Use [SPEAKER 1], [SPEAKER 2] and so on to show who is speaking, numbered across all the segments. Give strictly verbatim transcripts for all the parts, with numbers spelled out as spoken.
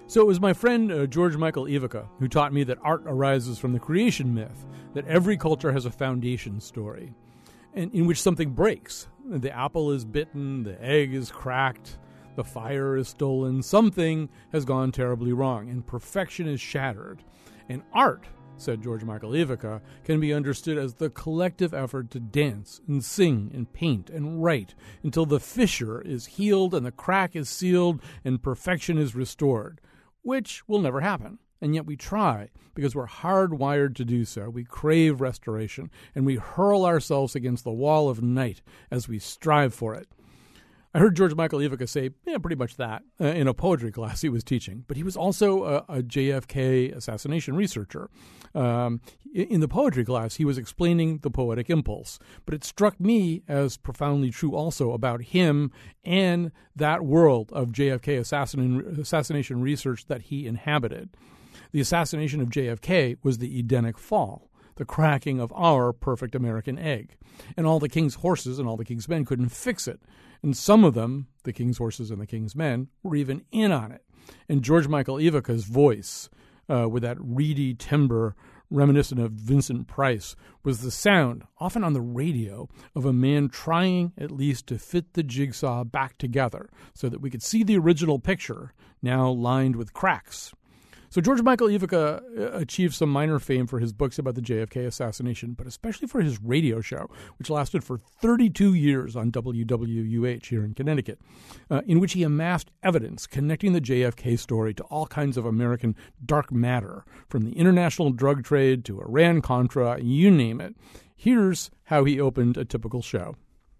[SPEAKER 1] So it was my friend uh, George Michael Ivica who taught me that art arises from the creation myth, that every culture has a foundation story, and in which something breaks. The apple is bitten, the egg is cracked, the fire is stolen, something has gone terribly wrong, and perfection is shattered. And art, said George Michael Ivica, can be understood as the collective effort to dance and sing and paint and write until the fissure is healed and the crack is sealed and perfection is restored, which will never happen. And yet we try, because we're hardwired to do so. We crave restoration, and we hurl ourselves against the wall of night as we strive for it. I heard George Michael Ivica say, yeah, pretty much that, uh, in a poetry class he was teaching. But he was also a, a J F K assassination researcher. Um, in the poetry class, he was explaining the poetic impulse. But it struck me as profoundly true also about him and that world of J F K assassin, assassination research that he inhabited. The assassination of J F K was the Edenic fall, the cracking of our perfect American egg. And all the king's horses and all the king's men couldn't fix it. And some of them, the king's horses and the king's men, were even in on it. And George Michael Ivica's voice, uh, with that reedy timbre reminiscent of Vincent Price, was the sound, often on the radio, of a man trying at least to fit the jigsaw back together so that we could see the original picture, now lined with cracks. So George Michael Ivica achieved some minor fame for his books about the J F K assassination, but especially for his radio show, which lasted for thirty-two years on W W U H here in Connecticut, uh, in which he amassed evidence connecting the J F K story to all kinds of American dark matter, from the international drug trade to Iran-Contra, you name it. Here's how he opened a typical show.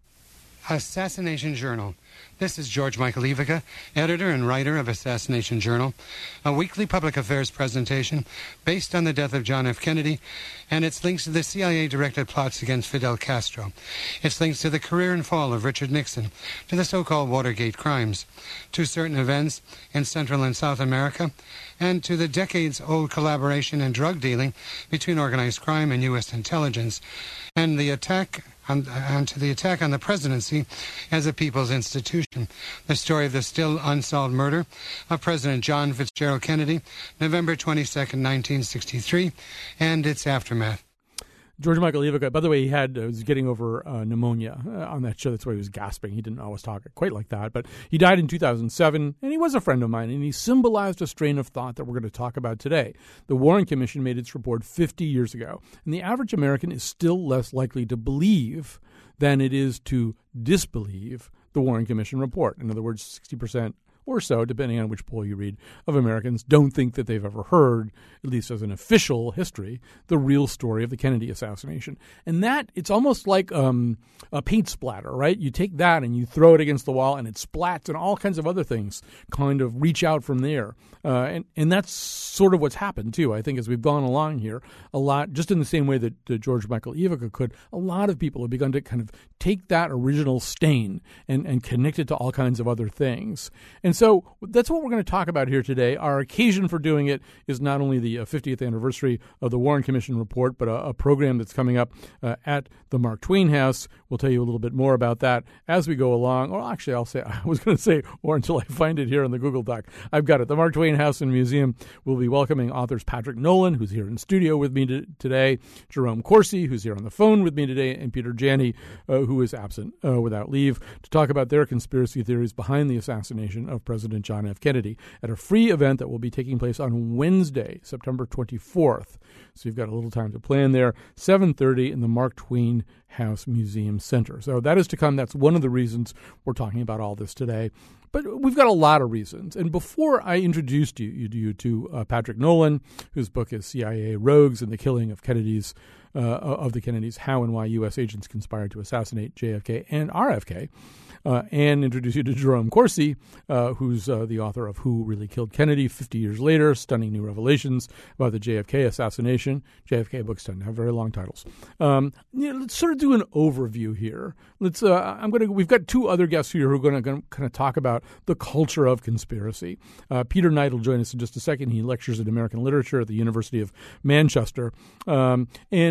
[SPEAKER 2] Assassination Journal. This is George Michael Ivica, editor and writer of Assassination Journal, a weekly public affairs presentation based on the death of John F. Kennedy and its links to the C I A-directed plots against Fidel Castro, its links to the career and fall of Richard Nixon, to the so-called Watergate crimes, to certain events in Central and South America, and to the decades-old collaboration and drug dealing between organized crime and U S intelligence, and the attack on, and to the attack on the presidency as a people's institution. The story of the still unsolved murder of President John Fitzgerald Kennedy, November twenty-second, nineteen sixty-three, and its aftermath.
[SPEAKER 1] George Michael Ivica, by the way, he had uh, was getting over uh, pneumonia uh, on that show. That's why he was gasping. He didn't always talk quite like that. But he died in two thousand seven, and he was a friend of mine, and he symbolized a strain of thought that we're going to talk about today. The Warren Commission made its report fifty years ago, and the average American is still less likely to believe than it is to disbelieve the Warren Commission report. In other words, sixty percent or so, depending on which poll you read, of Americans don't think that they've ever heard, at least as an official history, the real story of the Kennedy assassination. And that, it's almost like um, a paint splatter, right? You take that and you throw it against the wall and it splats, and all kinds of other things kind of reach out from there. Uh, and, and that's sort of what's happened, too. I think as we've gone along here, a lot, just in the same way that uh, George Michael Ivica could, a lot of people have begun to kind of take that original stain and, and connect it to all kinds of other things. And so that's what we're going to talk about here today. Our occasion for doing it is not only the fiftieth anniversary of the Warren Commission report, but a, a program that's coming up uh, at the Mark Twain House. We'll tell you a little bit more about that as we go along. Or actually, I'll say, I was going to say, or until I find it here on the Google Doc. I've got it. The Mark Twain House and Museum will be welcoming authors Patrick Nolan, who's here in studio with me to, today, Jerome Corsi, who's here on the phone with me today, and Peter Janney, uh, who is absent uh, without leave, to talk about their conspiracy theories behind the assassination of President John F. Kennedy at a free event that will be taking place on Wednesday, September twenty-fourth. So you've got a little time to plan there, seven thirty in the Mark Twain House Museum Center. So that is to come. That's one of the reasons we're talking about all this today. But we've got a lot of reasons. And before I introduced you, you, you to uh, Patrick Nolan, whose book is C I A Rogues and the Killing of Kennedy's, uh, of the Kennedys, How and Why U S Agents Conspired to Assassinate J F K and R F K, uh, and introduce you to Jerome Corsi, uh, who's uh, the author of Who Really Killed Kennedy, fifty years later, stunning new revelations about the J F K assassination. J F K books tend to have very long titles. Um, you know, let's sort of do an overview here. Let's. Uh, I'm going to. We've got two other guests here who are going to kind of talk about the culture of conspiracy. Uh, Peter Knight will join us in just a second. He lectures in American literature at the University of Manchester, um, and uh,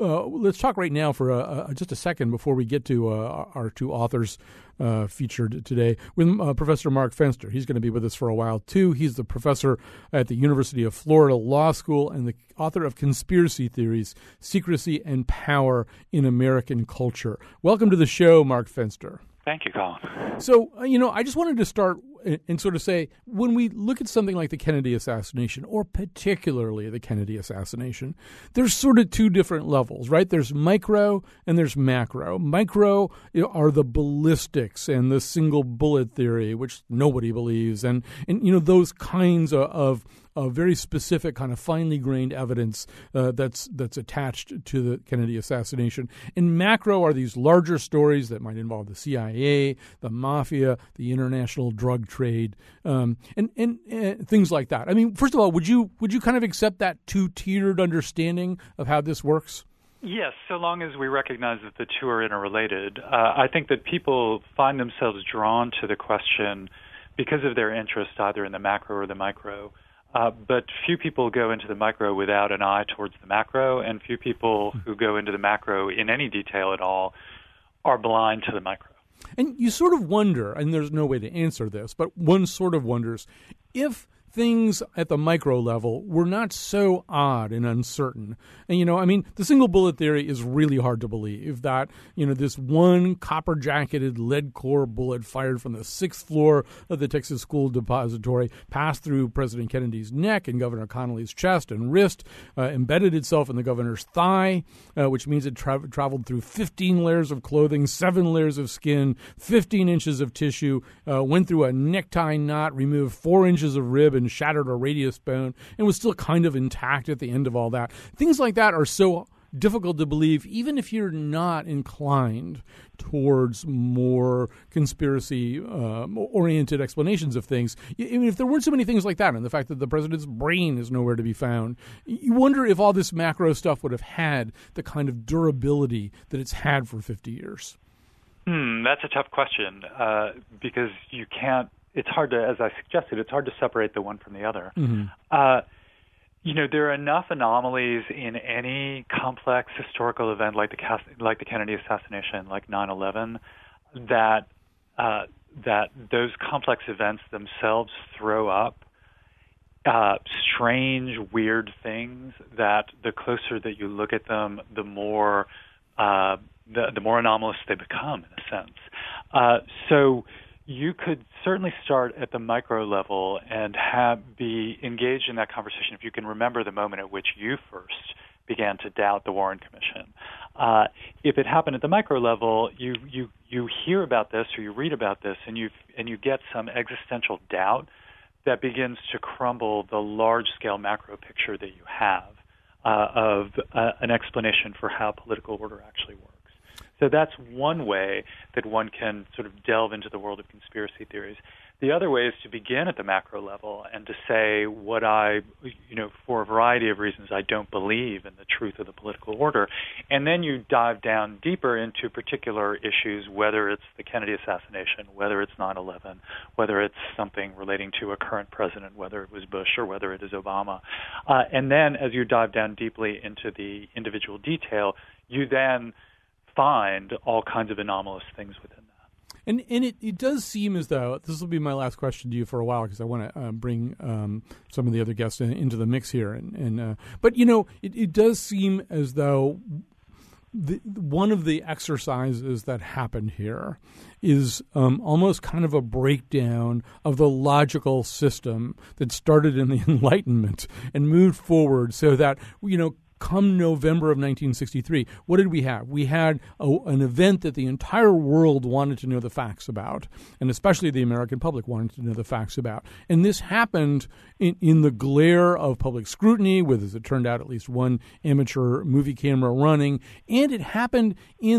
[SPEAKER 1] uh, let's talk right now for uh, uh, just a second before we get to uh, our two authors uh, featured today with uh, Professor Mark Fenster. He's going to be with us for a while, too. He's the professor at the University of Florida Law School and the author of Conspiracy Theories, Secrecy and Power in American Culture. Welcome to the show, Mark Fenster.
[SPEAKER 3] Thank you, Colin.
[SPEAKER 1] So, uh, you know, I just wanted to start and sort of say, when we look at something like the Kennedy assassination, or particularly the Kennedy assassination, there's sort of two different levels, right? There's micro and there's macro. Micro you know, are the ballistics and the single bullet theory, which nobody believes, and, and you know, those kinds of, of a very specific kind of finely grained evidence uh, that's that's attached to the Kennedy assassination. And macro are these larger stories that might involve the C I A, the mafia, the international drug trade, um, and and uh, things like that. I mean, first of all, would you would you kind of accept that two-tiered understanding of how this works?
[SPEAKER 3] Yes, so long as we recognize that the two are interrelated. Uh, I think that people find themselves drawn to the question because of their interest either in the macro or the micro. Uh, but few people go into the micro without an eye towards the macro, and few people who go into the macro in any detail at all are blind to the micro.
[SPEAKER 1] And you sort of wonder, and there's no way to answer this, but one sort of wonders, if things at the micro level were not so odd and uncertain. And, you know, I mean, the single bullet theory is really hard to believe that, you know, this one copper-jacketed lead core bullet fired from the sixth floor of the Texas School Depository passed through President Kennedy's neck and Governor Connolly's chest and wrist, uh, embedded itself in the governor's thigh, uh, which means it tra- traveled through fifteen layers of clothing, seven layers of skin, fifteen inches of tissue, uh, went through a necktie knot, removed four inches of rib, and shattered a radius bone, and was still kind of intact at the end of all that. Things like that are so difficult to believe, even if you're not inclined towards more conspiracy-oriented um, explanations of things. I mean, if there weren't so many things like that, and the fact that the president's brain is nowhere to be found, you wonder if all this macro stuff would have had the kind of durability that it's had for fifty years.
[SPEAKER 3] Hmm, that's a tough question, uh, because you can't It's hard to, as I suggested, it's hard to separate the one from the other. Mm-hmm. Uh, you know, there are enough anomalies in any complex historical event like the like the Kennedy assassination, like nine eleven, that uh, that those complex events themselves throw up uh, strange, weird things that the closer that you look at them, the more uh, the, the more anomalous they become, in a sense. Uh, so. You could certainly start at the micro level and have be engaged in that conversation if you can remember the moment at which you first began to doubt the Warren Commission. Uh, if it happened at the micro level, you, you you hear about this or you read about this and you and you get some existential doubt that begins to crumble the large-scale macro picture that you have uh, of uh, an explanation for how political order actually works. So that's one way that one can sort of delve into the world of conspiracy theories. The other way is to begin at the macro level and to say what I, you know, for a variety of reasons, I don't believe in the truth of the political order. And then you dive down deeper into particular issues, whether it's the Kennedy assassination, whether it's nine eleven, whether it's something relating to a current president, whether it was Bush or whether it is Obama. Uh, and then as you dive down deeply into the individual detail, you then find all kinds of anomalous things within that.
[SPEAKER 1] And and it, it does seem as though, this will be my last question to you for a while because I want to uh, bring um, some of the other guests in, into the mix here. And, and uh, But, you know, it, it does seem as though the, one of the exercises that happened here is um, almost kind of a breakdown of the logical system that started in the Enlightenment and moved forward so that, you know, come November of nineteen sixty-three, what did we have? We had a, an event that the entire world wanted to know the facts about, and especially the American public wanted to know the facts about. And this happened in, in the glare of public scrutiny, with, as it turned out, at least one amateur movie camera running, and it happened in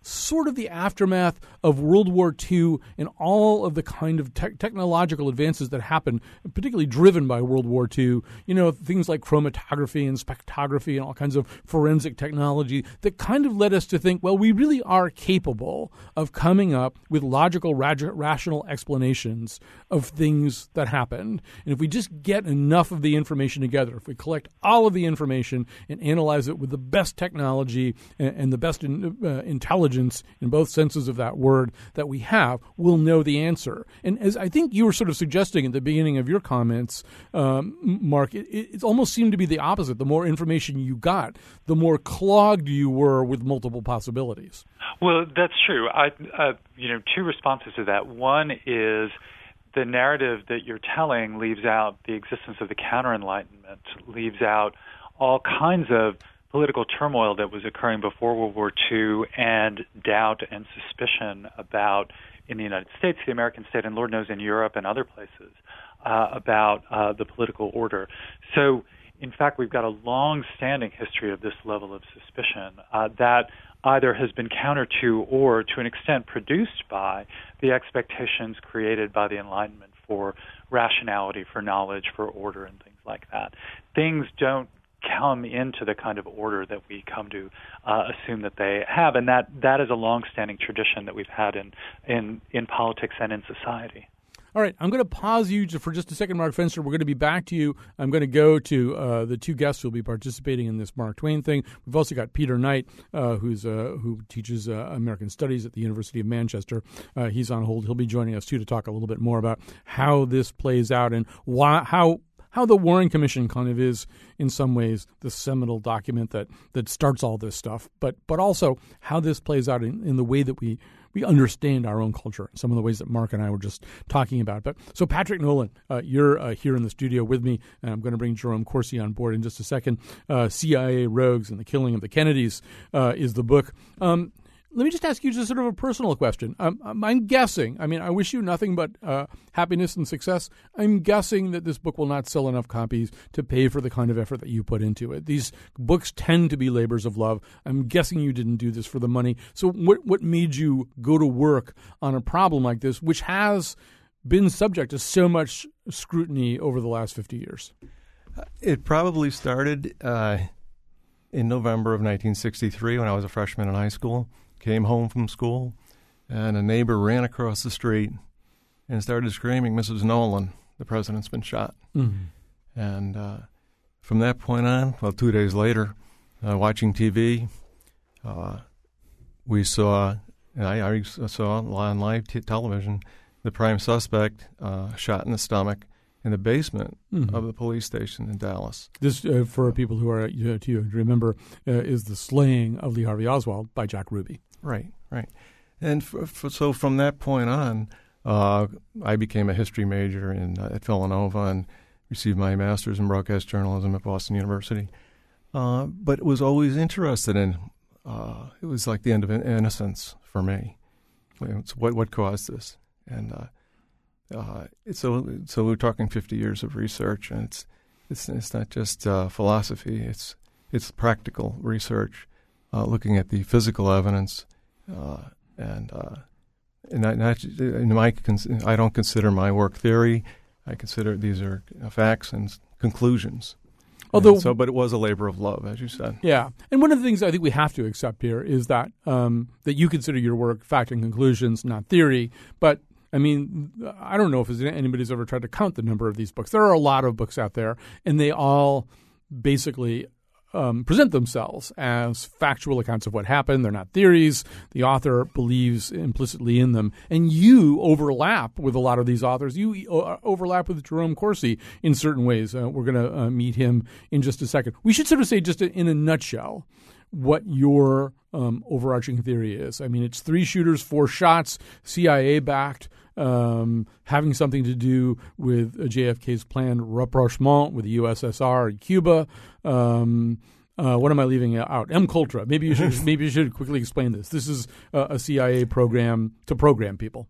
[SPEAKER 1] sort of the aftermath of World War Two and all of the kind of te- technological advances that happened, particularly driven by World War Two. You know, things like chromatography and spectrography and all kinds of forensic technology that kind of led us to think, well, we really are capable of coming up with logical, rag- rational explanations of things that happened. And if we just get enough of the information together, if we collect all of the information and analyze it with the best technology and, and the best in, uh, intelligence in both senses of that word that we have, we'll know the answer. And as I think you were sort of suggesting at the beginning of your comments, um, Mark, it, it almost seemed to be the opposite. The more information you got, the more clogged you were with multiple possibilities.
[SPEAKER 3] Well, that's true. I, uh, you know, two responses to that. One is the narrative that you're telling leaves out the existence of the counter-enlightenment, leaves out all kinds of political turmoil that was occurring before World War Two and doubt and suspicion about, in the United States, the American state, and Lord knows in Europe and other places, uh, about uh, the political order. So, in fact, we've got a long-standing history of this level of suspicion uh, that either has been counter to or, to an extent, produced by the expectations created by the Enlightenment for rationality, for knowledge, for order, and things like that. Things don't come into the kind of order that we come to uh, assume that they have, and that, that is a long-standing tradition that we've had in, in, in politics and in society.
[SPEAKER 1] All right, I'm going to pause you for just a second, Mark Fenster. We're going to be back to you. I'm going to go to uh, the two guests who will be participating in this Mark Twain thing. We've also got Peter Knight, uh, who's uh, who teaches uh, American Studies at the University of Manchester. Uh, he's on hold. He'll be joining us, too, to talk a little bit more about how this plays out and why, how how the Warren Commission kind of is, in some ways, the seminal document that, that starts all this stuff, but but also how this plays out in, in the way that we we understand our own culture, some of the ways that Mark and I were just talking about. But so, Patrick Nolan, uh, you're uh, here in the studio with me, and I'm going to bring Jerome Corsi on board in just a second. Uh, C I A Rogues and the Killing of the Kennedys uh, is the book. Um, Let me just ask you just sort of a personal question. Um, I'm guessing, I mean, I wish you nothing but uh, happiness and success. I'm guessing that this book will not sell enough copies to pay for the kind of effort that you put into it. These books tend to be labors of love. I'm guessing you didn't do this for the money. So what what made you go to work on a problem like this, which has been subject to so much scrutiny over the last fifty years?
[SPEAKER 4] It probably started uh, in November of nineteen sixty-three when I was a freshman in high school. Came home from school, and a neighbor ran across the street and started screaming, "Missus Nolan, the president's been shot." Mm-hmm. And uh, from that point on, well, two days later, uh, watching T V, uh, we saw, I, I saw on live t- television, the prime suspect uh, shot in the stomach in the basement mm-hmm. of the police station in Dallas.
[SPEAKER 1] This, uh, for people who are uh, to remember, uh, is the slaying of Lee Harvey Oswald by Jack Ruby.
[SPEAKER 4] Right, right. And f- f- so from that point on, uh, I became a history major in, uh, at Villanova and received my master's in broadcast journalism at Boston University. Uh, but was always interested in, uh, it was like the end of innocence for me. It's what what caused this? And uh, uh, so so we're talking fifty years of research, and it's it's it's not just uh, philosophy. It's it's practical research, uh, looking at the physical evidence. Uh, and uh, and not, not in my I don't consider my work theory. I consider these are facts and conclusions. Although, and so, but it was a labor of love, as you said.
[SPEAKER 1] Yeah, and one of the things I think we have to accept here is that um, that you consider your work fact and conclusions, not theory. But I mean, I don't know if anybody's ever tried to count the number of these books. There are a lot of books out there, and they all basically Um, present themselves as factual accounts of what happened. They're not theories. The author believes implicitly in them. And you overlap with a lot of these authors. You uh, overlap with Jerome Corsi in certain ways. Uh, we're going to uh, meet him in just a second. We should sort of say just in a nutshell what your um, overarching theory is. I mean, it's three shooters, four shots, C I A-backed, um, having something to do with J F K's planned rapprochement with the U S S R and Cuba. Um, uh, what am I leaving out? M. Coltra. Maybe you should maybe you should quickly explain this. This is uh, a C I A program to program people.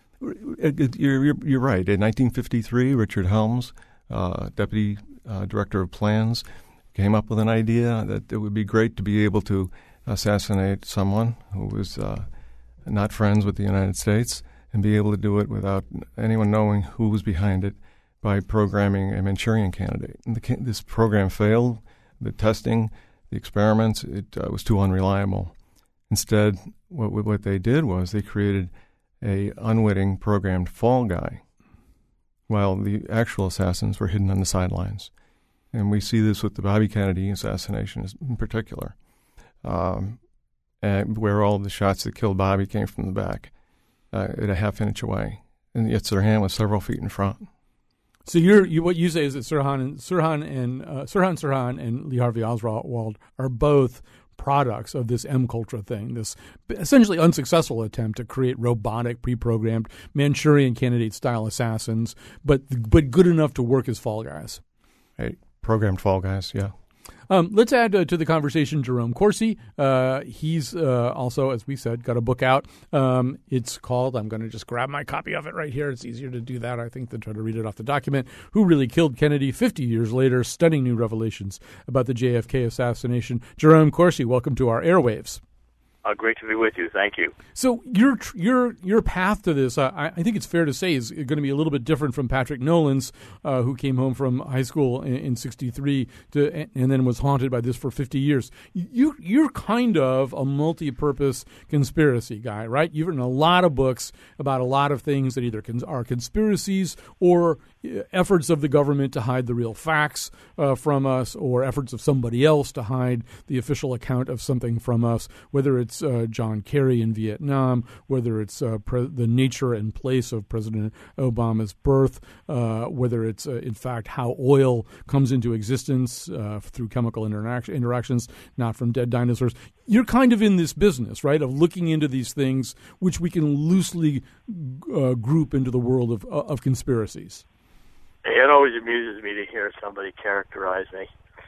[SPEAKER 4] You're, you're, you're right. In nineteen fifty-three, Richard Helms, uh, Deputy uh, Director of Plans, came up with an idea that it would be great to be able to assassinate someone who was uh, not friends with the United States and be able to do it without anyone knowing who was behind it by programming a Manchurian candidate. And the, this program failed. The testing, the experiments, it uh, was too unreliable. Instead, what what they did was they created a unwitting programmed fall guy, while the actual assassins were hidden on the sidelines. And we see this with the Bobby Kennedy assassination in particular, um, and where all the shots that killed Bobby came from the back, uh, at a half inch away, and yet Sirhan was several feet in front.
[SPEAKER 1] So you're, you what you say is that Sirhan and Sirhan and uh, Sirhan Sirhan and Lee Harvey Oswald are both products of this MKUltra thing, this essentially unsuccessful attempt to create robotic, pre-programmed Manchurian candidate-style assassins, but but good enough to work as fall guys.
[SPEAKER 4] Hey, programmed fall guys, yeah.
[SPEAKER 1] Um, let's add uh, to the conversation Jerome Corsi. Uh, he's uh, also, as we said, got a book out. Um, it's called, I'm going to just grab my copy of it right here. It's easier to do that, I think, than try to read it off the document. Who Really Killed Kennedy? fifty years later, stunning new revelations about the J F K assassination. Jerome Corsi, welcome to our airwaves.
[SPEAKER 5] Uh, great to be with you. Thank you.
[SPEAKER 1] So your your your path to this, uh, I, I think it's fair to say, is going to be a little bit different from Patrick Nolan's, uh, who came home from high school in, in sixty-three to, and then was haunted by this for fifty years. You, you're kind of a multi-purpose conspiracy guy, right? You've written a lot of books about a lot of things that either cons- are conspiracies or efforts of the government to hide the real facts uh, from us, or efforts of somebody else to hide the official account of something from us, whether it's Uh, John Kerry in Vietnam, whether it's uh, pre- the nature and place of President Obama's birth, uh, whether it's, uh, in fact, how oil comes into existence uh, through chemical interac- interactions, not from dead dinosaurs. You're kind of in this business, right, of looking into these things, which we can loosely uh, group into the world of, uh, of conspiracies.
[SPEAKER 5] It always amuses me to hear somebody characterize me.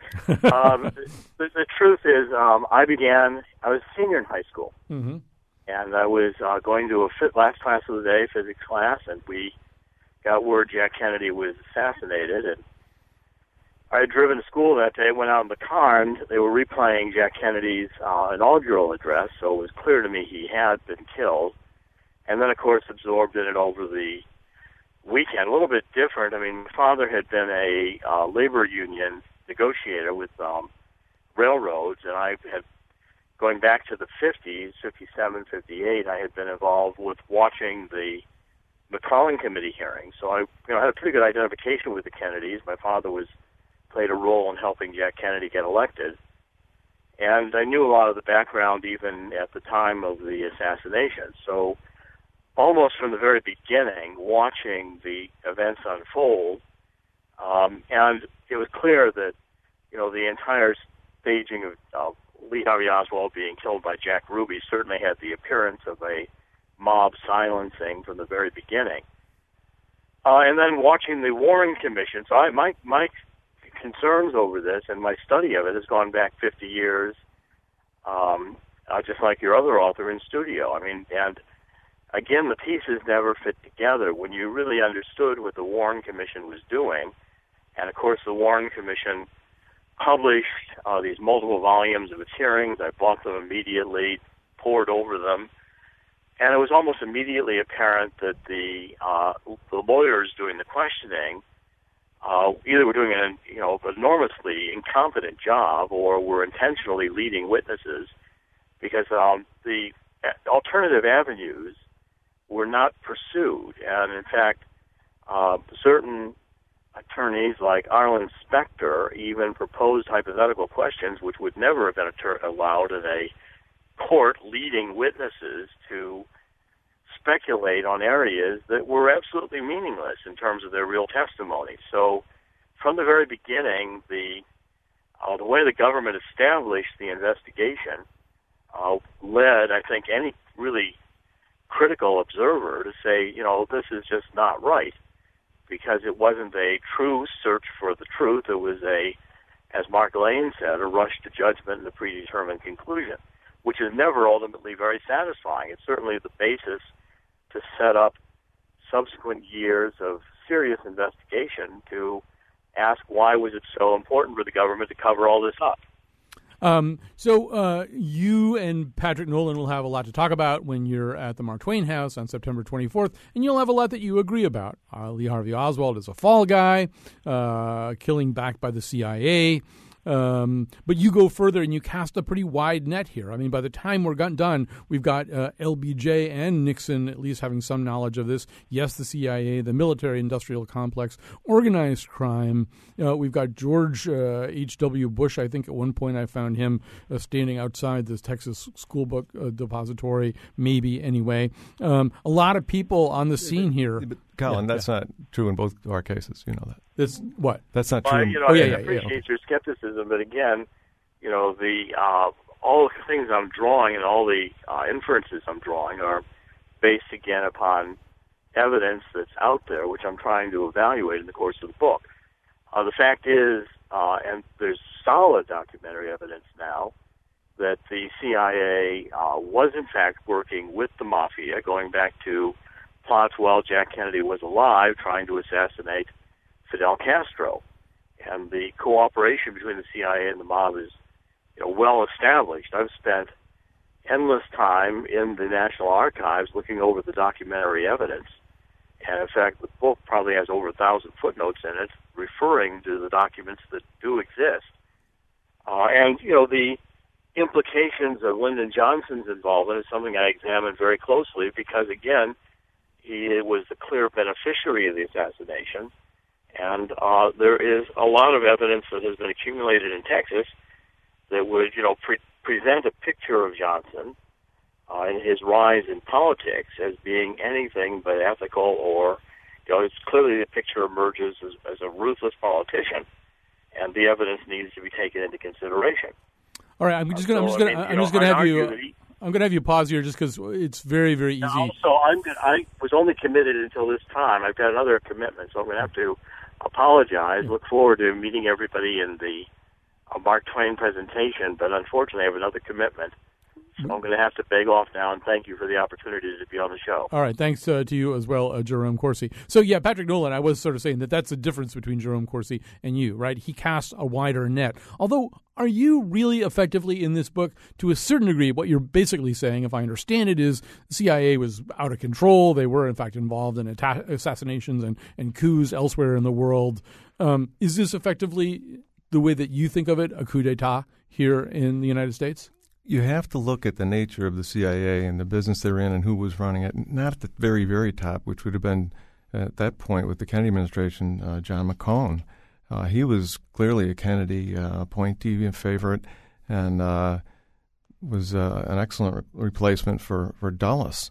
[SPEAKER 5] um, the, the truth is, um, I began, I was a senior in high school,
[SPEAKER 1] mm-hmm.
[SPEAKER 5] and I was uh, going to a fit, last class of the day, physics class, and we got word Jack Kennedy was assassinated, and I had driven to school that day, went out in the car, and they were replaying Jack Kennedy's uh, inaugural address, so it was clear to me he had been killed, and then, of course, absorbed in it over the weekend. A little bit different. I mean, my father had been a uh, labor union negotiator with um, railroads, and I had, going back to the fifties, fifty-seven, fifty-eight, I had been involved with watching the McClellan Committee hearings. So I, you know, had a pretty good identification with the Kennedys. My father was played a role in helping Jack Kennedy get elected, and I knew a lot of the background even at the time of the assassination. So almost from the very beginning, watching the events unfold, um, and it was clear that, you know, the entire staging of uh, Lee Harvey Oswald being killed by Jack Ruby certainly had the appearance of a mob silencing from the very beginning. Uh, and then watching the Warren Commission, so I, my my concerns over this and my study of it has gone back fifty years, um, uh, just like your other author in studio. I mean, and again, the pieces never fit together. When you really understood what the Warren Commission was doing, and of course the Warren Commission published uh, these multiple volumes of its hearings. I bought them immediately, pored over them, and it was almost immediately apparent that the uh, the lawyers doing the questioning uh, either were doing an you know enormously incompetent job or were intentionally leading witnesses, because um, the alternative avenues were not pursued, and in fact, uh, certain attorneys like Arlen Specter even proposed hypothetical questions which would never have been attor- allowed in a court, leading witnesses to speculate on areas that were absolutely meaningless in terms of their real testimony. So from the very beginning, the uh, the way the government established the investigation uh, led, I think, any really critical observer to say, you know, this is just not right, because it wasn't a true search for the truth. It was a, as Mark Lane said, a rush to judgment and a predetermined conclusion, which is never ultimately very satisfying. It's certainly the basis to set up subsequent years of serious investigation to ask why was it so important for the government to cover all this up.
[SPEAKER 1] Um, so uh, you and Patrick Nolan will have a lot to talk about when you're at the Mark Twain House on September twenty-fourth, and you'll have a lot that you agree about. Uh, Lee Harvey Oswald is a fall guy, uh, killing backed by the C I A. Um, but you go further and you cast a pretty wide net here. I mean, by the time we're got done, we've got uh, L B J and Nixon at least having some knowledge of this. Yes, the C I A, the military-industrial complex, organized crime. Uh, we've got George uh, H W. Bush. I think at one point I found him uh, standing outside the Texas School Book uh, Depository, maybe anyway. Um, a lot of people on the scene here.
[SPEAKER 4] But Colin,
[SPEAKER 1] yeah,
[SPEAKER 4] that's
[SPEAKER 1] yeah.
[SPEAKER 4] not true in both our cases. You know that.
[SPEAKER 1] That's what?
[SPEAKER 4] That's not
[SPEAKER 5] Well,
[SPEAKER 4] true.
[SPEAKER 5] you know,
[SPEAKER 1] Oh, yeah,
[SPEAKER 5] I
[SPEAKER 1] yeah,
[SPEAKER 5] appreciate
[SPEAKER 1] yeah.
[SPEAKER 5] your skepticism, but again, you know, the uh, all the things I'm drawing and all the uh, inferences I'm drawing are based again upon evidence that's out there, which I'm trying to evaluate in the course of the book. Uh, the fact is, uh, and there's solid documentary evidence now, that the C I A uh, was in fact working with the mafia, going back to plots while Jack Kennedy was alive, trying to assassinate Fidel Castro. And the cooperation between the C I A and the mob is, you know, well established. I've spent endless time in the National Archives looking over the documentary evidence. And in fact, the book probably has over a thousand footnotes in it referring to the documents that do exist. Uh, and, you know, the implications of Lyndon Johnson's involvement is something I examined very closely because, again, he was the clear beneficiary of the assassination. And uh, there is a lot of evidence that has been accumulated in Texas that would, you know, pre- present a picture of Johnson uh, and his rise in politics as being anything but ethical, or, you know, it's clearly the picture emerges as, as a ruthless politician, and the evidence needs to be taken into consideration.
[SPEAKER 1] All right, I'm just gonna, I'm just
[SPEAKER 5] So,
[SPEAKER 1] gonna,
[SPEAKER 5] I mean,
[SPEAKER 1] I'm
[SPEAKER 5] you
[SPEAKER 1] just
[SPEAKER 5] know,
[SPEAKER 1] gonna
[SPEAKER 5] I'd
[SPEAKER 1] have you.
[SPEAKER 5] argue that he-
[SPEAKER 1] I'm gonna have you pause here just because it's very, very easy.
[SPEAKER 5] Also, I'm gonna, I was only committed until this time. I've got another commitment, so I'm going to have to apologize. Look forward to meeting everybody in the uh, Mark Twain presentation, but unfortunately, I have another commitment. So I'm going to have to beg off now, and thank you for the opportunity to be on the show.
[SPEAKER 1] All right, thanks uh, to you as well, uh, Jerome Corsi. So, yeah, Patrick Nolan, I was sort of saying that that's the difference between Jerome Corsi and you, right? He casts a wider net. Although, are you really effectively in this book, to a certain degree, what you're basically saying, if I understand it, is the C I A was out of control. They were, in fact, involved in atta- assassinations and, and coups elsewhere in the world. Um, is this effectively the way that you think of it, a coup d'etat here in the United States?
[SPEAKER 4] You have to look at the nature of the C I A and the business they're in and who was running it, not at the very, very top, which would have been, at that point with the Kennedy administration, uh, John McCone. Uh, he was clearly a Kennedy uh, appointee and favorite, and uh, was uh, an excellent re- replacement for, for Dulles,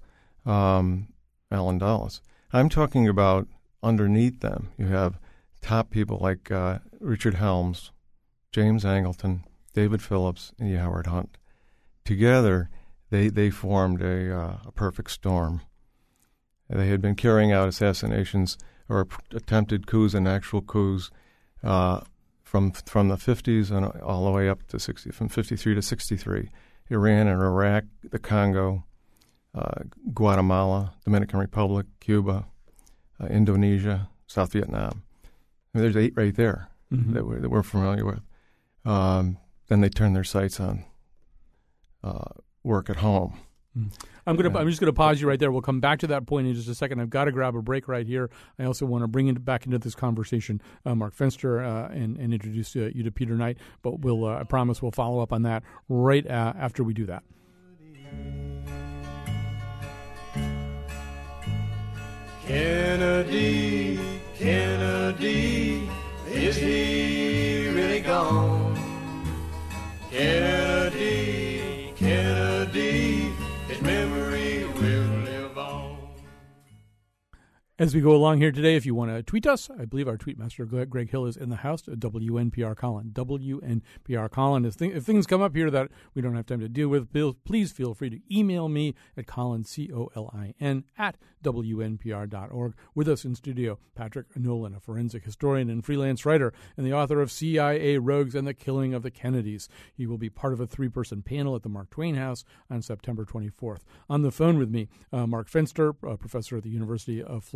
[SPEAKER 4] um, Allen Dulles. I'm talking about underneath them. You have top people like uh, Richard Helms, James Angleton, David Phillips, and Howard Hunt. Together, they they formed a, uh, a perfect storm. They had been carrying out assassinations or attempted coups and actual coups uh, from from the fifties and all the way up to sixty, from fifty-three to sixty-three. Iran and Iraq, the Congo, uh, Guatemala, Dominican Republic, Cuba, uh, Indonesia, South Vietnam. I mean, there's eight right there mm-hmm. that we're that we're familiar with. Um, then they turned their sights on Uh, work at home.
[SPEAKER 1] I'm gonna. I'm just going to pause you right there. We'll come back to that point in just a second. I've got to grab a break right here. I also want to bring it back into this conversation, uh, Mark Fenster, uh, and, and introduce uh, you to Peter Knight. But we'll. Uh, I promise we'll follow up on that right uh, after we do that.
[SPEAKER 6] Kennedy, Kennedy, is he really gone? Kennedy, Kennedy, his memory will live on.
[SPEAKER 1] As we go along here today, if you want to tweet us, I believe our tweet master, Greg Hill, is in the house, W N P R Colin. W N P R Colin. If, th- if things come up here that we don't have time to deal with, please feel free to email me at Colin, C O L I N, at W N P R dot org. With us in studio, Patrick Nolan, a forensic historian and freelance writer, and the author of C I A Rogues and the Killing of the Kennedys. He will be part of a three-person panel at the Mark Twain House on September twenty-fourth. On the phone with me, uh, Mark Fenster, a professor at the University of Florida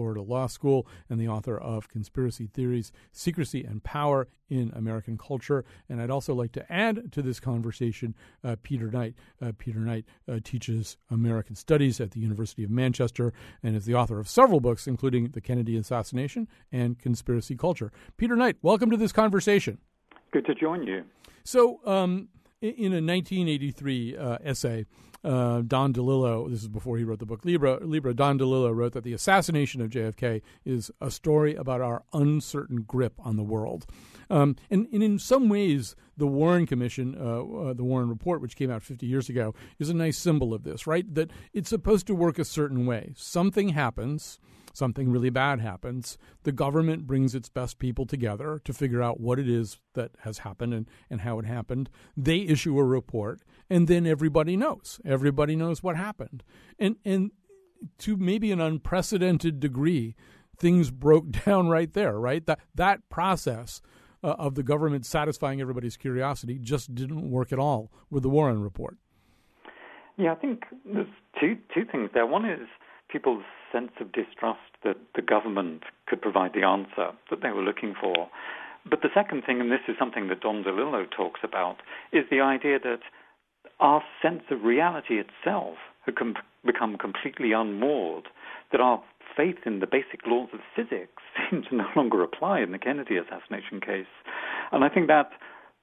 [SPEAKER 1] Florida Law School and the author of Conspiracy Theories, Secrecy and Power in American Culture. And I'd also like to add to this conversation uh, Peter Knight. Uh, Peter Knight uh, teaches American Studies at the University of Manchester and is the author of several books, including The Kennedy Assassination and Conspiracy Culture. Peter Knight, welcome to this conversation.
[SPEAKER 7] Good to join you.
[SPEAKER 1] So, um, in a nineteen eighty-three uh, essay, uh, Don DeLillo, this is before he wrote the book Libra, Libra, Don DeLillo wrote that the assassination of J F K is a story about our uncertain grip on the world. Um, and, and in some ways, the Warren Commission, uh, uh, the Warren Report, which came out fifty years ago, is a nice symbol of this, right? That it's supposed to work a certain way. Something happens. Something really bad happens, the government brings its best people together to figure out what it is that has happened and, and how it happened. They issue a report, and then everybody knows. Everybody knows what happened. And and to maybe an unprecedented degree, things broke down right there, right? That, that process uh, of the government satisfying everybody's curiosity just didn't work at all with the Warren Report.
[SPEAKER 7] Yeah, I think there's two two things there. One is people's sense of distrust that the government could provide the answer that they were looking for. But the second thing, and this is something that Don DeLillo talks about, is the idea that our sense of reality itself had com- become completely unmoored, that our faith in the basic laws of physics seemed to no longer apply in the Kennedy assassination case. And I think that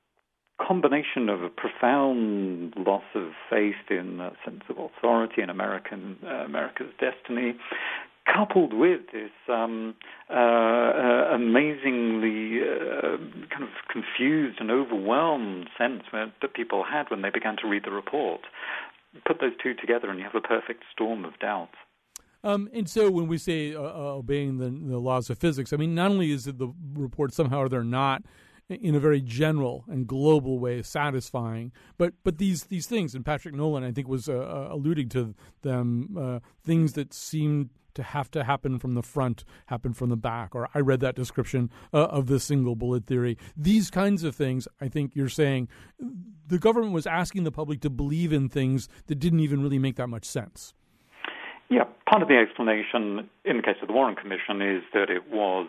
[SPEAKER 7] combination of a profound loss of faith in a sense of authority in American uh, America's destiny, coupled with this um, uh, uh, amazingly uh, kind of confused and overwhelmed sense that people had when they began to read the report. Put those two together and you have a perfect storm of doubt.
[SPEAKER 1] Um, and so when we say uh, uh, obeying the, the laws of physics, I mean, not only is it the report somehow or they're not in a very general and global way satisfying, but but these these things, and Patrick Nolan, I think, was uh, alluding to them, uh, things that seemed to have to happen from the front, happen from the back, or I read that description uh, of the single bullet theory. These kinds of things, I think you're saying, the government was asking the public to believe in things that didn't even really make that much sense.
[SPEAKER 7] Yeah, part of the explanation in the case of the Warren Commission is that it was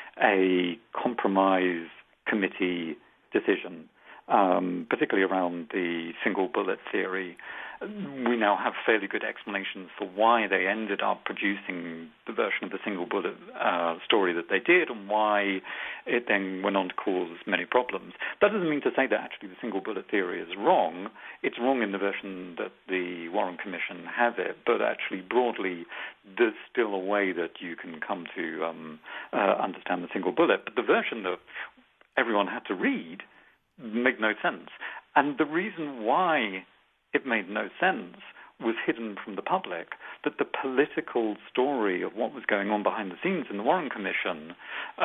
[SPEAKER 7] a compromise committee decision, um, particularly around the single bullet theory. We now have fairly good explanations for why they ended up producing the version of the single bullet uh, story that they did and why it then went on to cause many problems. That doesn't mean to say that actually the single bullet theory is wrong. It's wrong in the version that the Warren Commission has it, but actually broadly there's still a way that you can come to um, uh, understand the single bullet. But the version that everyone had to read made no sense. And the reason why it made no sense was hidden from the public, that the political story of what was going on behind the scenes in the Warren Commission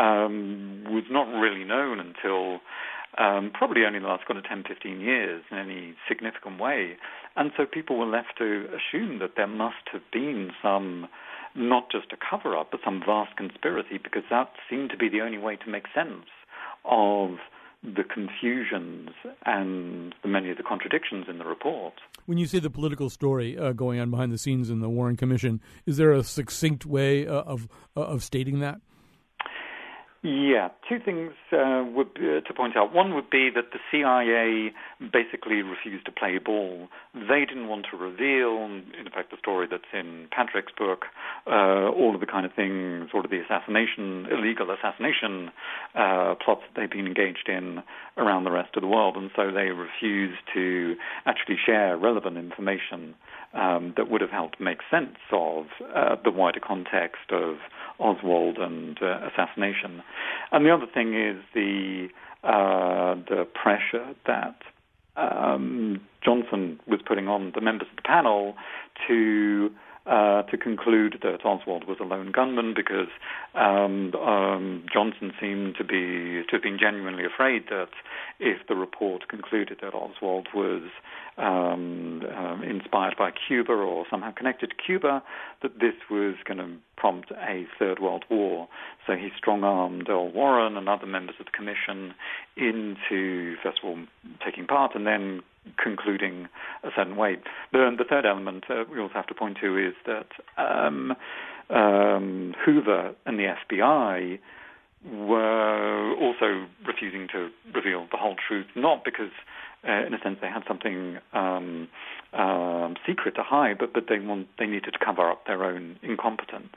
[SPEAKER 7] um, was not really known until um, probably only the last kind of ten, fifteen years in any significant way. And so people were left to assume that there must have been some, not just a cover-up, but some vast conspiracy, because that seemed to be the only way to make sense of the confusions and the many of the contradictions in the report.
[SPEAKER 1] When you say the political story uh, going on behind the scenes in the Warren Commission, is there a succinct way uh, of uh, of stating that?
[SPEAKER 7] Yeah, two things uh, would be, uh, to point out. One would be that the C I A basically refused to play ball. They didn't want to reveal, in fact, the story that's in Patrick's book, uh, all of the kind of things, all of the assassination, illegal assassination uh, plots that they've been engaged in around the rest of the world, and so they refused to actually share relevant information um, that would have helped make sense of uh, the wider context of Oswald and uh, assassination. And the other thing is the uh, the pressure that um, Johnson was putting on the members of the panel to uh, to conclude that Oswald was a lone gunman, because um, um, Johnson seemed to be to have been genuinely afraid that if the report concluded that Oswald was um, um, inspired by Cuba or somehow connected to Cuba, that this was going to prompt a third world war. So he strong-armed Earl Warren and other members of the commission into, first of all, taking part and then concluding a certain way. The, the third element uh, we also have to point to is that um, um, Hoover and the F B I were also refusing to reveal the whole truth, not because, uh, in a sense, they had something um, um, secret to hide, but, but they want they needed to cover up their own incompetence.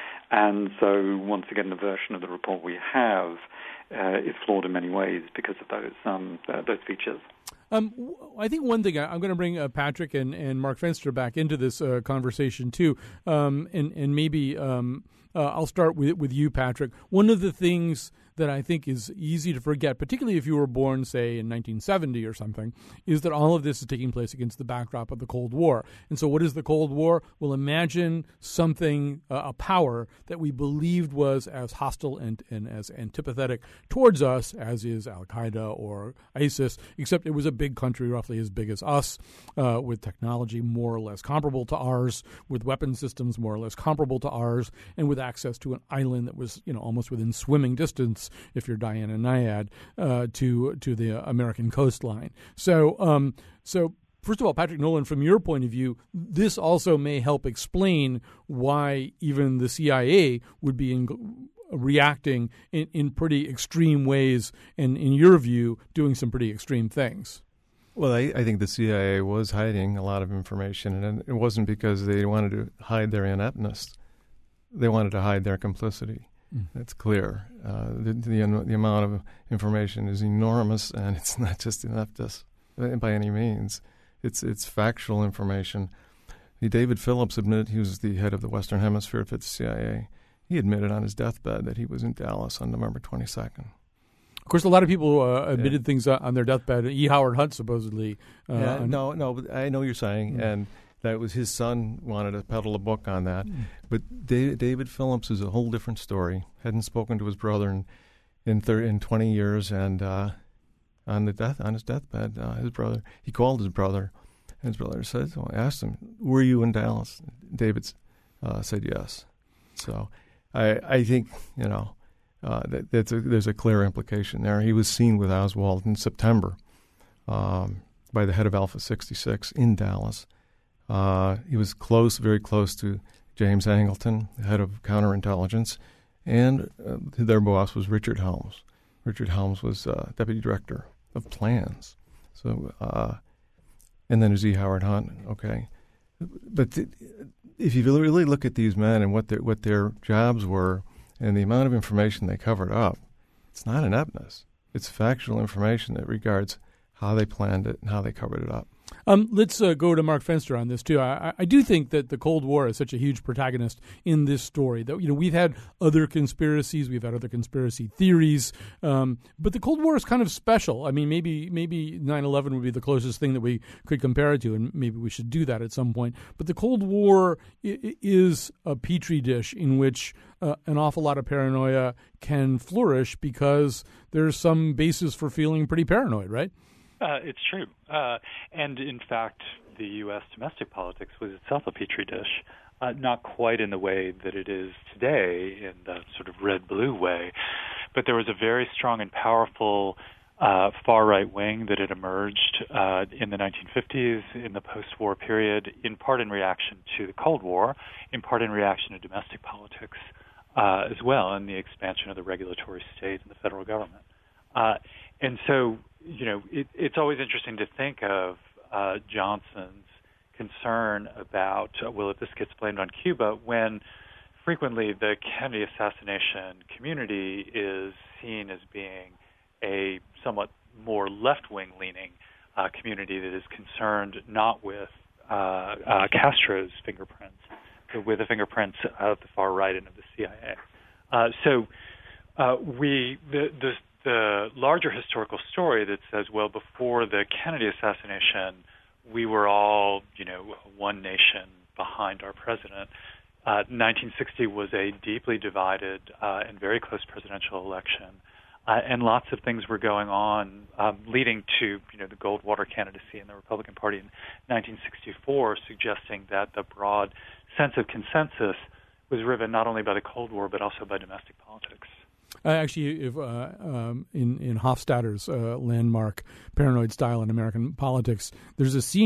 [SPEAKER 7] And so, once again, the version of the report we have uh, is flawed in many ways because of those um, uh, those features.
[SPEAKER 1] Um, I think one thing I, I'm going to bring uh, Patrick and, and Mark Fenster back into this uh, conversation too, um, and and maybe um, uh, I'll start with with you, Patrick. One of the things that I think is easy to forget, particularly if you were born, say, in nineteen seventy or something, is that all of this is taking place against the backdrop of the Cold War. And so what is the Cold War? Well, imagine something, uh, a power that we believed was as hostile and, and as antipathetic towards us as is Al-Qaeda or ISIS, except it was a big country roughly as big as us, uh, with technology more or less comparable to ours, with weapon systems more or less comparable to ours, and with access to an island that was, you know, almost within swimming distance, if you're Diana Nyad, uh, to to the American coastline. So, um, so first of all, Patrick Nolan, from your point of view, this also may help explain why even the C I A would be in, reacting in, in pretty extreme ways, and in your view, doing some pretty extreme things.
[SPEAKER 4] Well, I, I think the C I A was hiding a lot of information, and it wasn't because they wanted to hide their ineptness. They wanted to hide their complicity. That's clear. Uh, the, the the amount of information is enormous, and it's not just ineptness by any means. It's it's factual information. David Phillips admitted, he was the head of the Western Hemisphere for the C I A. He admitted on his deathbed that he was in Dallas on November twenty-second.
[SPEAKER 1] Of course, a lot of people uh, admitted yeah. things on their deathbed. E. Howard Hunt supposedly. Uh,
[SPEAKER 4] yeah, no, no, but I know what you're saying, mm-hmm. and that was his son wanted to peddle a book on that. Mm. But David, David Phillips is a whole different story. Hadn't spoken to his brother in in, thirty, in twenty years, and uh, on the death on his deathbed, uh, his brother he called his brother, and his brother said, so I asked him, "Were you in Dallas?" David uh, said yes. So I I think you know uh, that that's a, there's a clear implication there. He was seen with Oswald in September um, by the head of Alpha sixty-six in Dallas. Uh, he was close, very close to James Angleton, the head of counterintelligence, and uh, their boss was Richard Helms. Richard Helms was uh, deputy director of plans. So, uh, and then there's E. Howard Hunt. Okay, but th- if you really look at these men and what their what their jobs were and the amount of information they covered up, it's not ineptness. It's factual information that regards how they planned it and how they covered it up.
[SPEAKER 1] Um, let's uh, go to Mark Fenster on this too. I, I do think that the Cold War is such a huge protagonist in this story. That you know we've had other conspiracies, we've had other conspiracy theories, um, but the Cold War is kind of special. I mean, maybe maybe nine eleven would be the closest thing that we could compare it to, and maybe we should do that at some point. But the Cold War I- is a petri dish in which uh, an awful lot of paranoia can flourish because there's some basis for feeling pretty paranoid, right?
[SPEAKER 3] Uh, it's true. Uh, and in fact, the U S domestic politics was itself a petri dish, uh, not quite in the way that it is today, in the sort of red-blue way, but there was a very strong and powerful uh, far-right wing that had emerged uh, in the nineteen fifties, in the post-war period, in part in reaction to the Cold War, in part in reaction to domestic politics uh, as well, and the expansion of the regulatory state and the federal government. Uh, and so You know, it, it's always interesting to think of uh, Johnson's concern about, uh, well, if this gets blamed on Cuba, when frequently the Kennedy assassination community is seen as being a somewhat more left-wing leaning uh, community that is concerned not with uh, uh, Castro's fingerprints, but with the fingerprints of the far right and of the C I A. Uh, so uh, we, the, the The larger historical story that says, well, before the Kennedy assassination, we were all, you know, one nation behind our president. Uh, nineteen sixty was a deeply divided uh, and very close presidential election, uh, and lots of things were going on, um, leading to, you know, the Goldwater candidacy in the Republican Party in nineteen sixty-four, suggesting that the broad sense of consensus was riven not only by the Cold War but also by domestic politics.
[SPEAKER 1] Uh, actually, if, uh, um, in, in Hofstadter's uh, landmark Paranoid Style in American Politics, there's a scene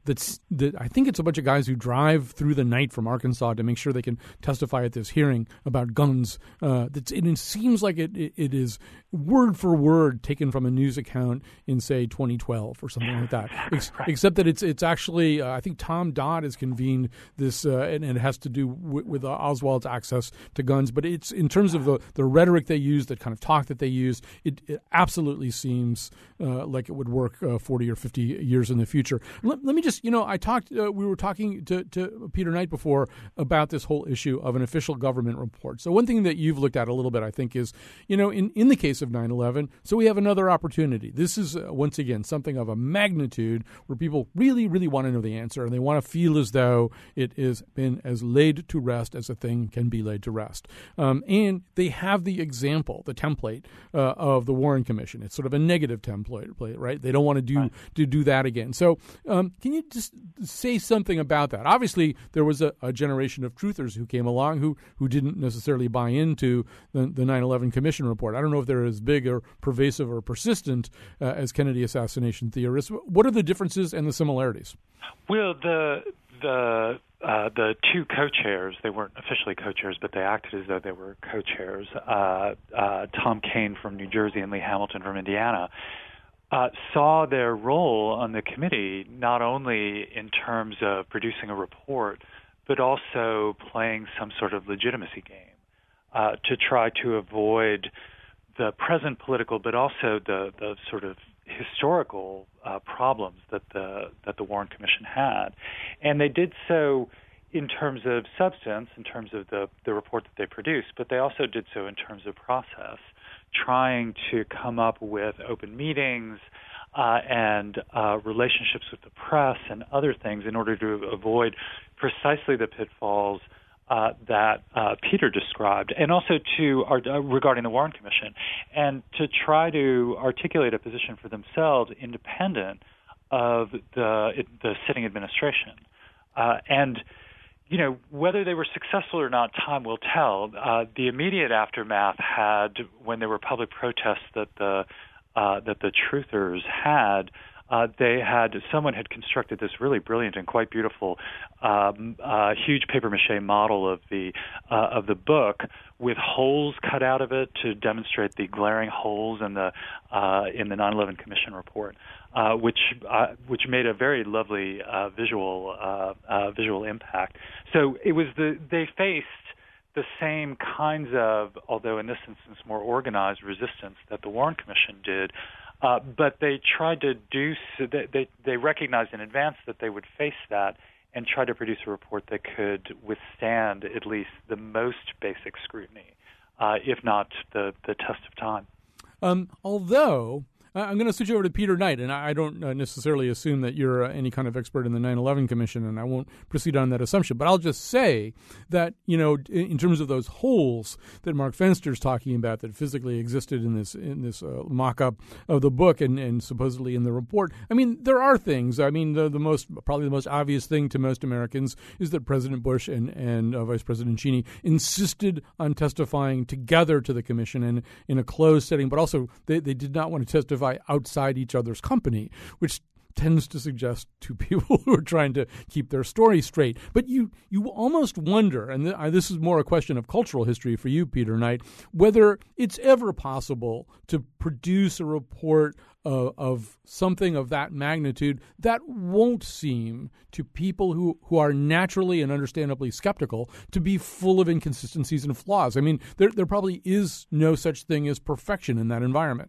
[SPEAKER 1] that's that I think it's a bunch of guys who drive through the night from Arkansas to make sure they can testify at this hearing about guns. Uh, that's, and it seems like it, it, it is word for word taken from a news account in, say, twenty twelve or something like that. Ex-
[SPEAKER 3] right.
[SPEAKER 1] Except that it's it's actually, uh, I think Tom Dodd has convened this, uh, and, and it has to do with, with uh, Oswald's access to guns. But it's in terms of the, the rhetoric they use, the kind of talk that they use, it, it absolutely seems uh, like it would work uh, forty or fifty years in the future. Let, let me just, you know, I talked, uh, we were talking to, to Peter Knight before about this whole issue of an official government report. So one thing that you've looked at a little bit, I think, is, you know, in, in the case of nine eleven, so we have another opportunity. This is, uh, once again, something of a magnitude where people really, really want to know the answer, and they want to feel as though it has been as laid to rest as a thing can be laid to rest. Um, and they have the example, the template uh, of the Warren Commission. It's sort of a negative template, right? They don't want to do
[SPEAKER 3] right.
[SPEAKER 1] to do that again. So um, can you just say something about that? Obviously, there was a, a generation of truthers who came along who, who didn't necessarily buy into the, the nine eleven Commission report. I don't know if they're as big or pervasive or persistent uh, as Kennedy assassination theorists. What are the differences and the similarities?
[SPEAKER 3] Well, the the uh, the two co-chairs, they weren't officially co-chairs, but they acted as though they were co-chairs, uh, uh, Tom Kean from New Jersey and Lee Hamilton from Indiana, uh, saw their role on the committee not only in terms of producing a report, but also playing some sort of legitimacy game uh, to try to avoid the present political, but also the, the sort of historical uh, problems that the that the Warren Commission had, and they did so in terms of substance, in terms of the the report that they produced, but they also did so in terms of process, trying to come up with open meetings uh, and uh, relationships with the press and other things in order to avoid precisely the pitfalls Uh, that uh, Peter described, and also to uh, regarding the Warren Commission, and to try to articulate a position for themselves independent of the the sitting administration. Uh, and you know, whether they were successful or not, time will tell. Uh, the immediate aftermath had, when there were public protests that the uh, that the truthers had. Uh, they had someone had constructed this really brilliant and quite beautiful, um, uh, huge papier-mâché model of the uh, of the book with holes cut out of it to demonstrate the glaring holes in the uh, in the nine eleven Commission report, uh, which uh, which made a very lovely uh, visual uh, uh, visual impact. So it was the they faced the same kinds of, although in this instance more organized resistance that the Warren Commission did. Uh, but they tried to do so, they, they they recognized in advance that they would face that and try to produce a report that could withstand at least the most basic scrutiny, uh, if not the, the test of time.
[SPEAKER 1] Um, although I'm going to switch over to Peter Knight, and I don't necessarily assume that you're any kind of expert in the nine eleven Commission, and I won't proceed on that assumption. But I'll just say that, you know, in terms of those holes that Mark Fenster's talking about that physically existed in this in this uh, mock-up of the book and, and supposedly in the report, I mean, there are things. I mean, the, the most probably the most obvious thing to most Americans is that President Bush and, and uh, Vice President Cheney insisted on testifying together to the commission and in a closed setting, but also they, they did not want to testify outside each other's company, which tends to suggest to people who are trying to keep their story straight. But you you almost wonder, and th- this is more a question of cultural history for you, Peter Knight, whether it's ever possible to produce a report of, of something of that magnitude that won't seem to people who, who are naturally and understandably skeptical to be full of inconsistencies and flaws. I mean, there there probably is no such thing as perfection in that environment.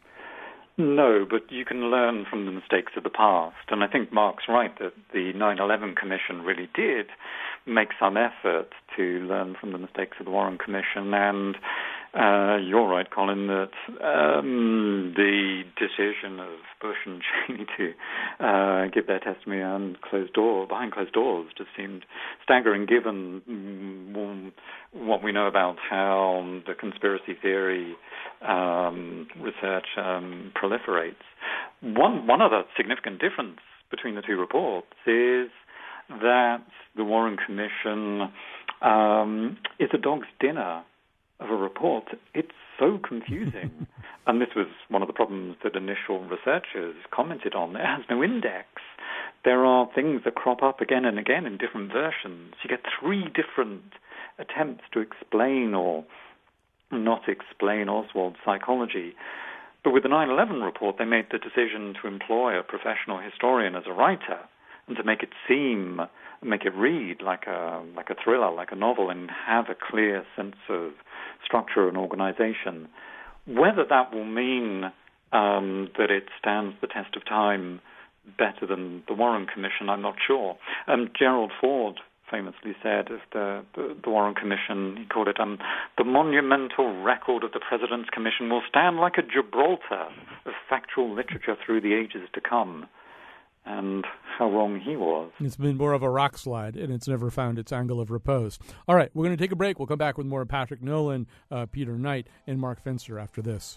[SPEAKER 7] No, but you can learn from the mistakes of the past. And I think Mark's right that the nine eleven Commission really did make some effort to learn from the mistakes of the Warren Commission. And uh, you're right, Colin, that um, the decision of Bush and Cheney to uh, give their testimony behind closed door, behind closed doors just seemed staggering, given um, what we know about how the conspiracy theory um, research um, proliferates. One one other significant difference between the two reports is that the Warren Commission um, is a dog's dinner of a report, it's so confusing. And this was one of the problems that initial researchers commented on. It has no index. There are things that crop up again and again in different versions. You get three different attempts to explain or not explain Oswald's psychology. But with the nine eleven report, they made the decision to employ a professional historian as a writer and to make it seem, make it read like a like a thriller, like a novel, and have a clear sense of structure and organization. Whether that will mean um, that it stands the test of time better than the Warren Commission, I'm not sure. Um, Gerald Ford famously said of the, the, the Warren Commission, he called it, um, the monumental record of the President's Commission will stand like a Gibraltar of factual literature through the ages to come. And how wrong he was.
[SPEAKER 1] It's been more of a rock slide, and it's never found its angle of repose. All right, we're going to take a break. We'll come back with more Patrick Nolan, uh, Peter Knight, and Mark Fenster after this.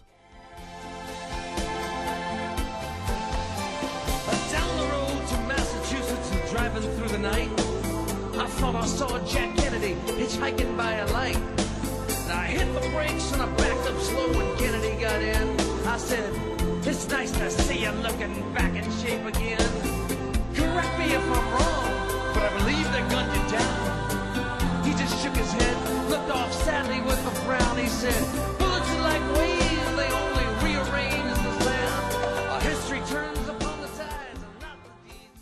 [SPEAKER 8] Down the road to Massachusetts and driving through the night, I thought I saw Jack Kennedy hitchhiking by a light. And I hit the brakes and I backed up slow when Kennedy got in. I said, it's nice to see you looking back in shape again. Correct me if I'm wrong, but I believe they gunned you down. He just shook his head, looked off sadly with a frown. He said, bullets are like waves, they only rearrange the land. Our history turns upon the tides and not the deeds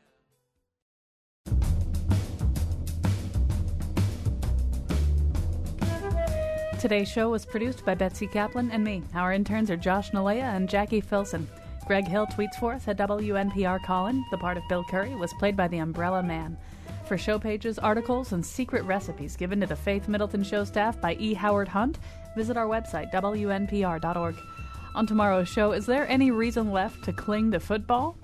[SPEAKER 8] of man.
[SPEAKER 9] Today's show was produced by Betsy Kaplan and me. Our interns are Josh Nalea and Jackie Filson. Greg Hill tweets for us at W N P R Colin. The part of Bill Curry was played by the Umbrella Man. For show pages, articles, and secret recipes given to the Faith Middleton Show staff by E. Howard Hunt, visit our website, W N P R dot org. On tomorrow's show, is there any reason left to cling to football?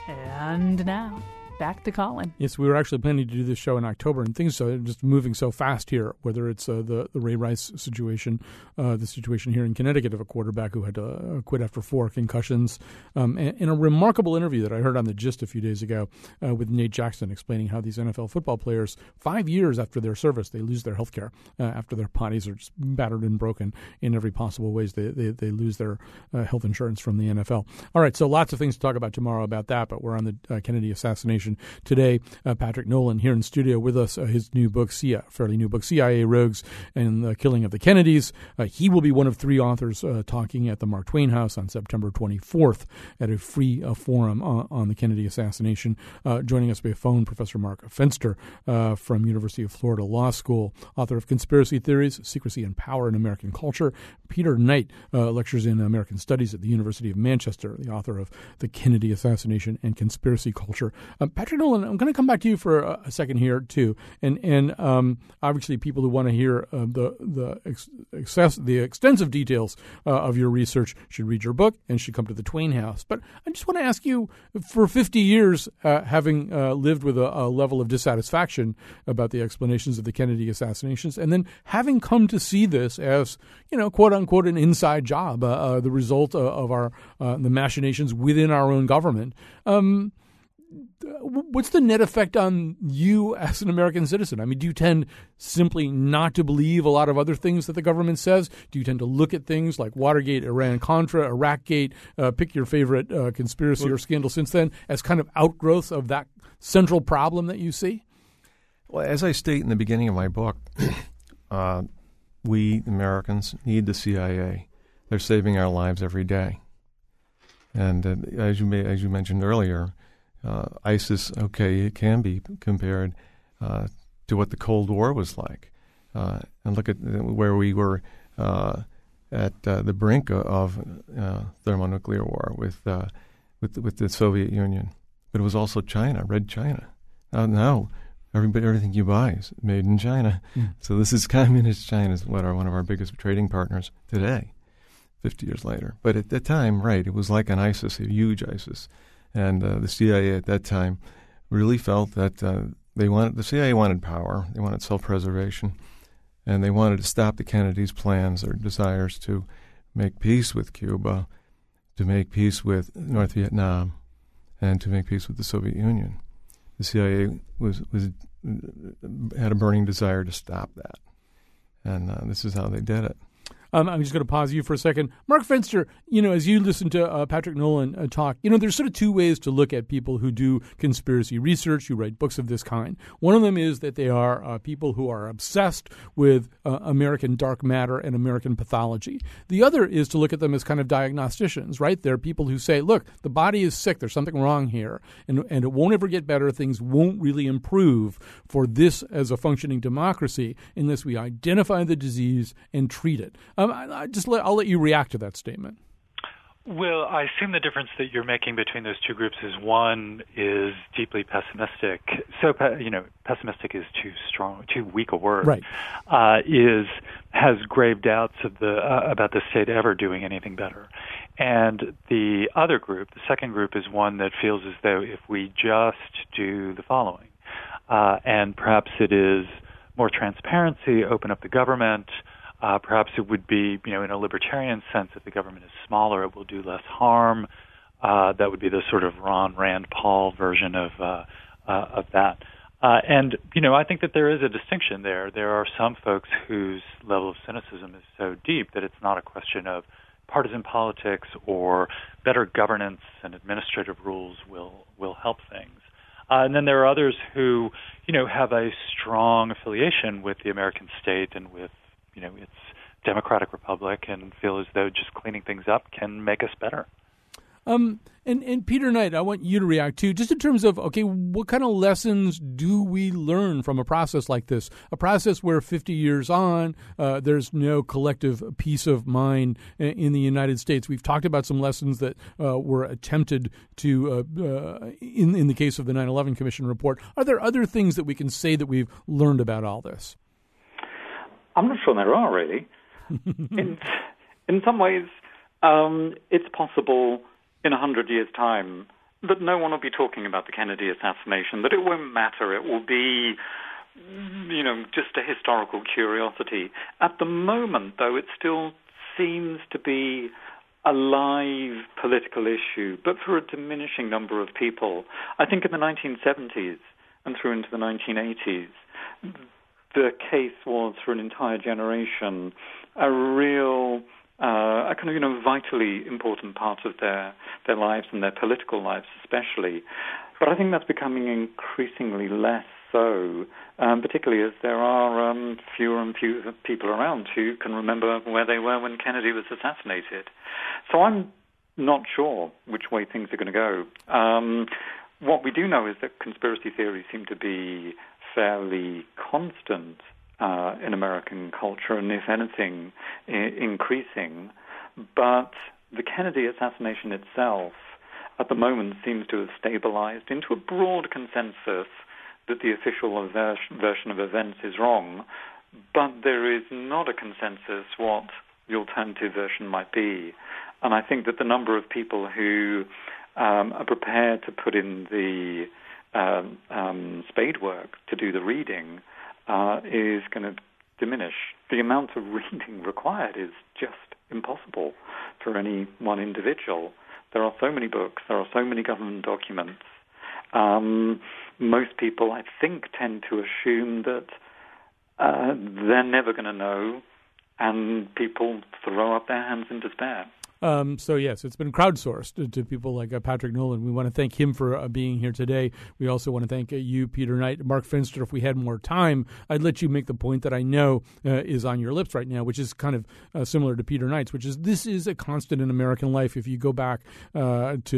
[SPEAKER 9] And now, back to Colin.
[SPEAKER 1] Yes, we were actually planning to do this show in October, and things are just moving so fast here, whether it's uh, the, the Ray Rice situation, uh, the situation here in Connecticut of a quarterback who had to uh, quit after four concussions, um, and, and a remarkable interview that I heard on The Gist a few days ago uh, with Nate Jackson explaining how these N F L football players, five years after their service, they lose their health care uh, after their bodies are just battered and broken in every possible ways. They, they, they lose their uh, health insurance from the N F L. All right, so lots of things to talk about tomorrow about that, but we're on the uh, Kennedy assassination today. Uh, Patrick Nolan here in studio with us, uh, his new book, C I A, fairly new book, C I A Rogues and the Killing of the Kennedys. Uh, he will be one of three authors uh, talking at the Mark Twain House on September twenty-fourth at a free uh, forum on, on the Kennedy assassination. Uh, joining us by phone, Professor Mark Fenster uh, from University of Florida Law School, author of Conspiracy Theories, Secrecy and Power in American Culture. Peter Knight uh, lectures in American Studies at the University of Manchester, the author of The Kennedy Assassination and Conspiracy Culture. Um, Patrick Nolan, I'm going to come back to you for a, a second here too, and and um, obviously people who want to hear uh, the the ex- excess, the extensive details uh, of your research should read your book and should come to the Twain House. But I just want to ask you, for fifty years, uh, having uh, lived with a, a level of dissatisfaction about the explanations of the Kennedy assassinations, and then having come to see this as, you know, quote unquote, an inside job, uh, uh, the result of, of our uh, the machinations within our own government. Um, What's the net effect on you as an American citizen? I mean, do you tend simply not to believe a lot of other things that the government says? Do you tend to look at things like Watergate, Iran-Contra, Iraqgate, uh, pick your favorite uh, conspiracy or scandal since then, as kind of outgrowths of that central problem that you see?
[SPEAKER 4] Well, as I state in the beginning of my book, uh, we Americans need the C I A. They're saving our lives every day. And uh, as you may, as you mentioned earlier, Uh, ISIS, okay, it can be compared uh, to what the Cold War was like. Uh, and look at where we were uh, at uh, the brink of uh, thermonuclear war with, uh, with with the Soviet Union. But it was also China, Red China. Uh, now, everybody, everything you buy is made in China. Mm. So this is Communist China, is what are one of our biggest trading partners today, fifty years later. But at that time, right, it was like an ISIS, a huge ISIS. And uh, the C I A at that time really felt that uh, they wanted the C I A wanted power, they wanted self-preservation, and they wanted to stop the Kennedys' plans, their desires to make peace with Cuba, to make peace with North Vietnam, and to make peace with the Soviet Union. The C I A was was had a burning desire to stop that, and uh, this is how they did it.
[SPEAKER 1] Um, I'm just going to pause you for a second. Mark Fenster, you know, as you listen to uh, Patrick Nolan uh, talk, you know, there's sort of two ways to look at people who do conspiracy research, who write books of this kind. One of them is that they are uh, people who are obsessed with uh, American dark matter and American pathology. The other is to look at them as kind of diagnosticians, right? They're people who say, look, the body is sick. There's something wrong here, and, and it won't ever get better. Things won't really improve for this as a functioning democracy unless we identify the disease and treat it. Um, I, I just let, I'll let you react to that statement.
[SPEAKER 3] Well, I assume the difference that you're making between those two groups is one is deeply pessimistic. So, you know, pessimistic is too strong, too weak a word.
[SPEAKER 1] Right.
[SPEAKER 3] Uh, is has grave doubts of the uh, about the state ever doing anything better. And the other group, the second group, is one that feels as though if we just do the following, uh, and perhaps it is more transparency, open up the government. Uh, perhaps it would be, you know, in a libertarian sense, if the government is smaller, it will do less harm. Uh, that would be the sort of Ron Rand Paul version of uh, uh, of that. Uh, and, you know, I think that there is a distinction there. There are some folks whose level of cynicism is so deep that it's not a question of partisan politics or better governance and administrative rules will will help things. Uh, and then there are others who, you know, have a strong affiliation with the American state and with, you know, its democratic republic, and feel as though just cleaning things up can make us better.
[SPEAKER 1] Um, and, and Peter Knight, I want you to react too, just in terms of, okay, what kind of lessons do we learn from a process like this? A process where fifty years on, uh, there's no collective peace of mind in the United States. We've talked about some lessons that uh, were attempted to, uh, uh, in, in the case of the nine eleven Commission report. Are there other things that we can say that we've learned about all this?
[SPEAKER 7] I'm not sure there are, really. in, in some ways, um, it's possible in a hundred years' time that no one will be talking about the Kennedy assassination, that it won't matter. It will be, you know, just a historical curiosity. At the moment, though, it still seems to be a live political issue, but for a diminishing number of people. I think in the nineteen seventies and through into the nineteen eighties, the case was for an entire generation a real, uh, a kind of, you know, vitally important part of their, their lives and their political lives especially. But I think that's becoming increasingly less so, um, particularly as there are um, fewer and fewer people around who can remember where they were when Kennedy was assassinated. So I'm not sure which way things are going to go. Um, what we do know is that conspiracy theories seem to be fairly constant uh, in American culture, and if anything, I- increasing. But the Kennedy assassination itself, at the moment, seems to have stabilized into a broad consensus that the official ver- version of events is wrong, but there is not a consensus what the alternative version might be. And I think that the number of people who um, are prepared to put in the Um, um, spade work to do the reading uh, is going to diminish. The amount of reading required is just impossible for any one individual. There are so many books, there are so many government documents. Um, most people, I think, tend to assume that uh, they're never going to know, and people throw up their hands in despair.
[SPEAKER 1] Um, so, yes, it's been crowdsourced to, to people like uh, Patrick Nolan. We want to thank him for uh, being here today. We also want to thank uh, you, Peter Knight. Mark Fenster, if we had more time, I'd let you make the point that I know uh, is on your lips right now, which is kind of uh, similar to Peter Knight's, which is this is a constant in American life. If you go back uh, to,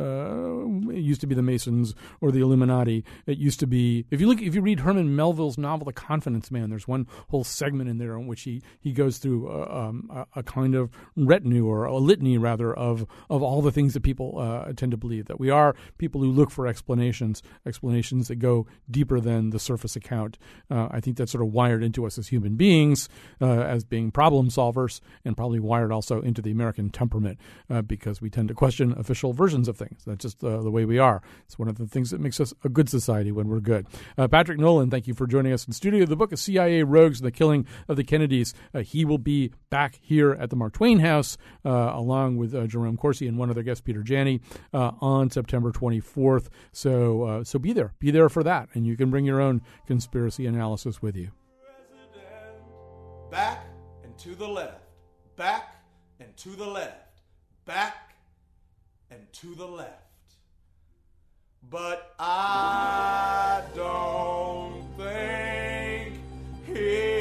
[SPEAKER 1] uh, it used to be the Masons or the Illuminati. It used to be, if you look, if you read Herman Melville's novel, The Confidence Man, there's one whole segment in there in which he, he goes through uh, um, a, a kind of retinue or a litany, rather, of of all the things that people uh, tend to believe, that we are people who look for explanations, explanations that go deeper than the surface account. Uh, I think that's sort of wired into us as human beings, uh, as being problem solvers, and probably wired also into the American temperament uh, because we tend to question official versions of things. That's just uh, the way we are. It's one of the things that makes us a good society when we're good. Uh, Patrick Nolan, thank you for joining us in studio. The book is C I A Rogues and the Killing of the Kennedys. Uh, he will be back here at the Mark Twain House uh, along with uh, Jerome Corsi and one other guest, Peter Janney, uh, on September twenty-fourth. So, uh, so be there. Be there for that, and you can bring your own conspiracy analysis with you.
[SPEAKER 10] back and to the left, back and to the left, back and to the left. But I don't think he